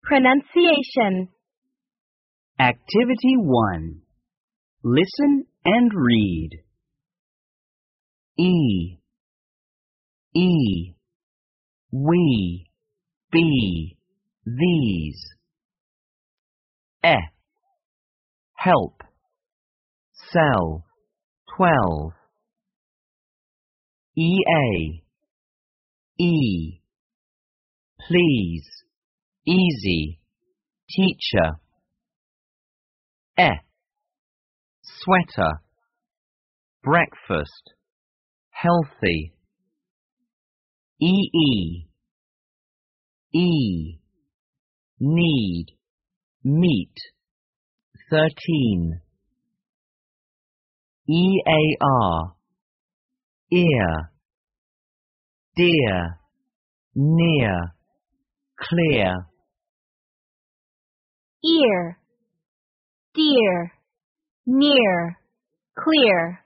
Pronunciation. Activity 1. Listen and read. E, we, be, these. Help, sell, 12. Ea, please, easy, teacher. Sweater, breakfast, healthy. Need, meet, 13. Ear, ear, dear, near, clear. Ear, dear, near, clear.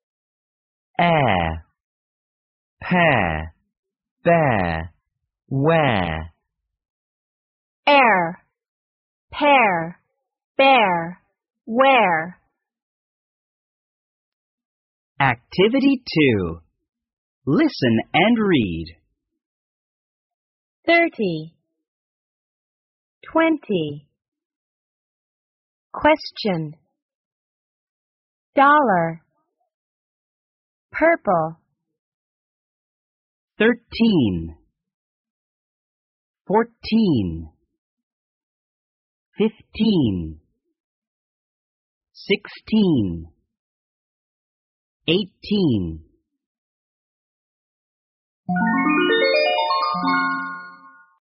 Air, pair, bear, where. Air, pair, bear, where. Activity 2. Listen and read. 30, 20. Question. Dollar. Purple. 13, 14, 15, 16, 18.